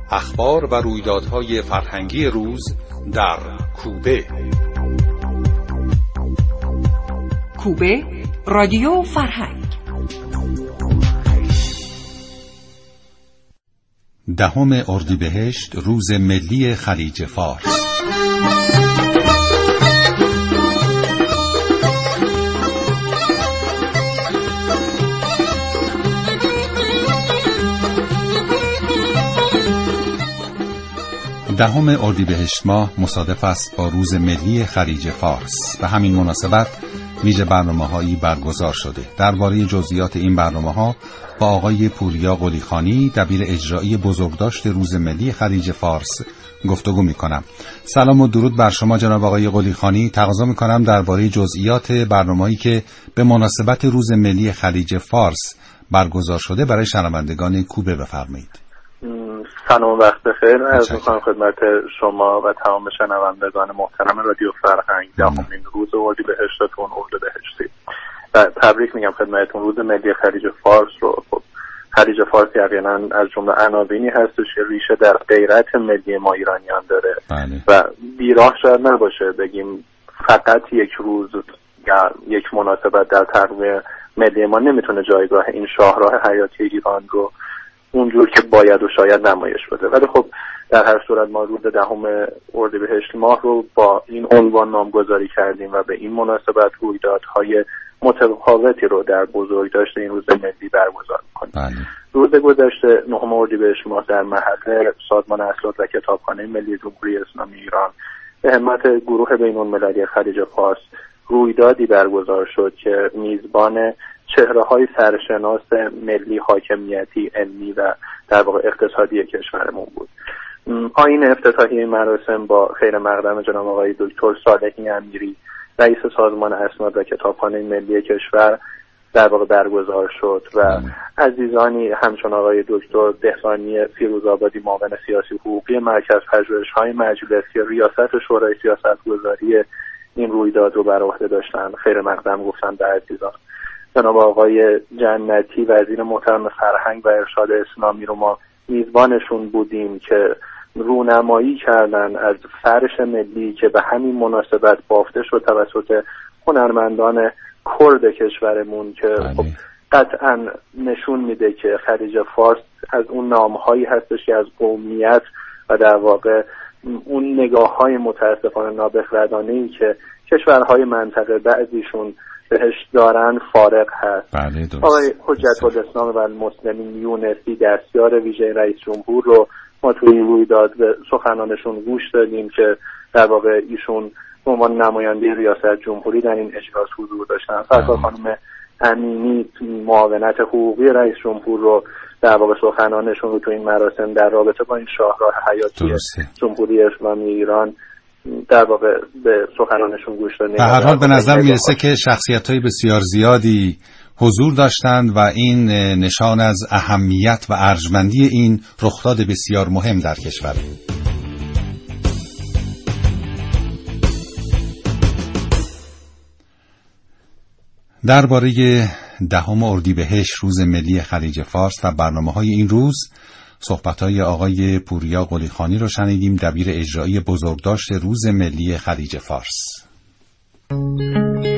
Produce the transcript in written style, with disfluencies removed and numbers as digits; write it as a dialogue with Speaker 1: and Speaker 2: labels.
Speaker 1: اخبار و رویدادهای فرهنگی روز در کوبه.
Speaker 2: کوبه، رادیو فرهنگ.
Speaker 1: 10 اردیبهشت، روز ملی خلیج فارس. دهم اردیبهشت ماه مصادف است با روز ملی خلیج فارس. به همین مناسبت ویژه برنامه‌هایی برگزار شده. درباره جزئیات این برنامه‌ها با آقای پوریا قلیخانی، دبیر اجرایی بزرگداشت روز ملی خلیج فارس گفتگو می‌کنم. سلام و درود بر شما جناب آقای قلیخانی. تقاضا می‌کنم درباره جزئیات برنامه‌ای که به مناسبت روز ملی خلیج فارس برگزار شده برای شنوندگان کوبه بفرمایید.
Speaker 3: سلام، وقت بخیر. عرض می‌کنم خدمت شما و تمام شنوندگان محترم رادیو فرهنگ. دهمین روز اردیبهشتتون اردیبهشتی. تبریک میگم خدمتتون روز ملی خلیج فارس رو. خلیج فارس یقینا از جمله عناوینی هستش که ریشه در غیرت ملی ما ایرانیان داره. و بیراه شاید نباشه بگیم فقط یک روز یا یک مناسبت در تقویم ملی ما نمیتونه جایگاه این شاهراه حیاتی ایران رو اونجور که باید و شاید نمایش بده. ولی خب در هر صورت ما روز 10 اردیبهشت ماه رو با این عنوان نامگذاری کردیم و به این مناسبت رویدادهای متفاوتی رو در بزرگداشت این روز ملی برگزار می‌کنیم. روز گذشته 9 اردیبهشت ماه در محل سازمان اسناد و کتابخانه ملی جمهوری اسلامی ایران به همت گروه بین‌المللی خلیج فارس رویدادی برگزار شد که میزبان چهره‌های سرشناس ملی، حاکمیتی، علمی و در واقع اقتصادی کشورمون بود. آیین افتتاحیه مراسم با خیر مقدم جناب آقای دکتر صالحی امیری، رئیس سازمان اسناد و کتابخانه ملی کشور در واقع برگزار شد و عزیزانی همچون آقای دکتر دهقانی فیروزآبادی، معاون سیاسی حقوقی مرکز پژوهش‌های مجلس که ریاست شورای سیاستگذاری این رویداد رو بر عهده داشتن خیر مقدم گفتن به عزیزان. جناب آقای جنتی وزیر محترم فرهنگ و ارشاد اسلامی رو ما میزبانشون بودیم که رونمایی کردن از فرش ملی که به همین مناسبت بافته شد توسط هنرمندان کرد کشورمون که خب قطعا نشون میده که خلیج فارس از اون نامهایی هستش که از قومیت و در واقع اون نگاه‌های متاسفانه نابخردانه‌ای که کشورهای منطقه بعضیشون بهش دارن فارغ هست. آقای حجت الاسلام و المسلمین یونسی دستیار ویژه رئیس جمهور رو ما توی این رویداد به سخنانشون گوش دادیم که در واقع ایشون به عنوان نماینده ریاست جمهوری در این اجلاس حضور داشتن. سرکار خانم امینی معاونت حقوقی رئیس جمهور رو در واقع سخنانشون رو توی این مراسم در رابطه با این شاهراه حیاتی جمهوری اسلامی ایران در واقع به سخنانشون گوش دادیم.
Speaker 1: به هر حال به نظر میرسه که شخصیت‌های بسیار زیادی حضور داشتند و این نشان از اهمیت و ارجمندی این رخداد بسیار مهم در کشور. درباره 10 اردیبهشت روز ملی خلیج فارس و برنامه‌های این روز صحبت‌های آقای پوریا قلیخانی رو شنیدیم، دبیر اجرایی بزرگداشت روز ملی خلیج فارس.